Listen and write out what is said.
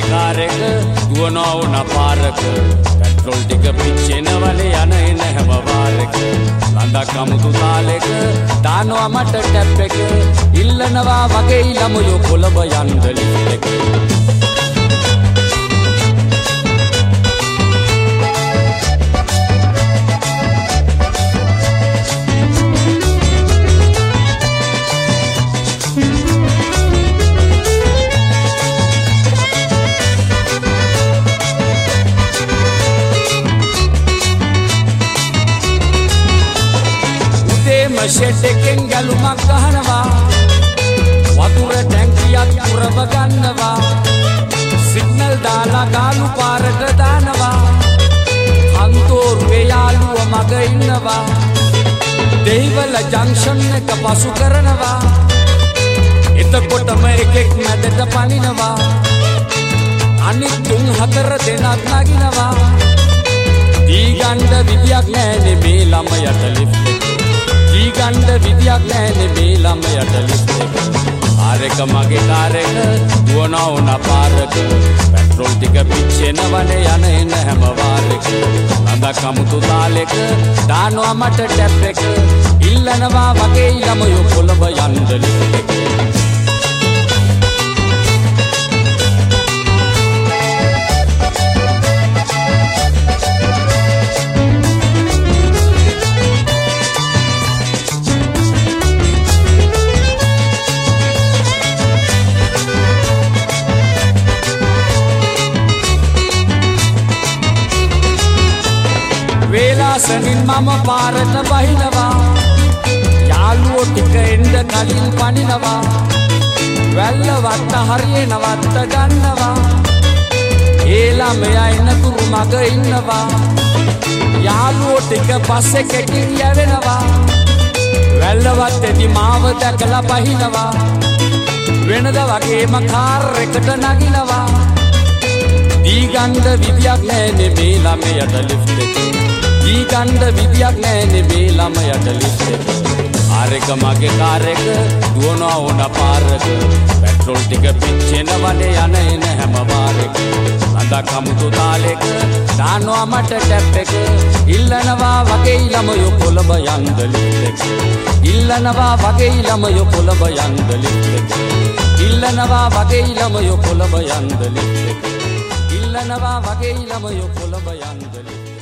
car එක දුවනවා වුණ පාරක පෙට්‍රෝල් ටික පිච්චෙනවලේ යන එන හැම වාරක ලඳක් අමුතු තාලෙක දානවා මට ටැප් එක ඉල්ලනවා වගේ ළමයෝ කොළඹ යන්න ලිෆ්ට් එක ෂෙඩ් එකෙන් ගැලුමක් ගහනවා වතුර ටැංකියක් පුරව ගන්නවා සිග්නල් දාලා ගාලු පාරට දානවා අන්තෝරුවේ යාළුව මග ඉන්නවා දෙහිවල ජංක්ෂන් එක පසු කරනවා එතකොටම එකෙක් මැදට පනිනවා අනිත් තුන් හතර දෙනක් නගිනවා දීගන්න විදියක් නෑනේ මේ ළමයට ලිෆ්ට් එක ගණ්ඩ විදියක් නෑනේ මේ ළමයට ලිෆ්ට් එක කාර් එක මගේ කාර් එක දුවනවා වුණ පාරක පෙට්‍රෝල් ටික පිච්චෙනවනේ යන එන හැම වාරක ලඳක් අමුතු තාලෙක දානවා මට ටැප් එක ඉල්ලනවා වගේ ළමයෝ කොළඹ යන්න ලිෆ්ට් එක වේලාසනින් මම පාරට බහිනවා යාළුවෝ ටික එන්න කලින් පනිනවා වැල්ල වත්ත හරියේ නවත්ත ගන්නවා ඒ ළමයා එනතුරු මග ඉන්නවා යාළුවෝ ටික බස් එකකින් යවෙනවා වැල්ල වත්තේදී මාව දැකලා බහිනවා වෙනද වගේම කාර් එකට නගිනවා දීගන්න විදියක් නෑනේ මේ ළමයට ලිෆ්ට් එක දීගන්න විදියක් නෑනේ මේ ළමයට ලිෆ්ට් එක කාර් එක මගේ කාර් එක දුවනවා වුණ පාරක පෙට්‍රෝල් ටික පිච්චෙනවනේ යන එන හැම වාරක ලඳක් අමුතු තාලෙක දානවා මට ටැප් එක ඉල්ලනවා වගේ ළමයෝ කොළඹ යන්න ලිෆ්ට් එක ඉල්ලනවා වගේ ළමයෝ කොළඹ යන්න ලිෆ්ට් එක ඉල්ලනවා වගේ ළමයෝ කොළඹ යන්න ලිෆ්ට් එක ඉල්ලනවා වගේ ළමයෝ කොළඹ යන්න ලිෆ්ට්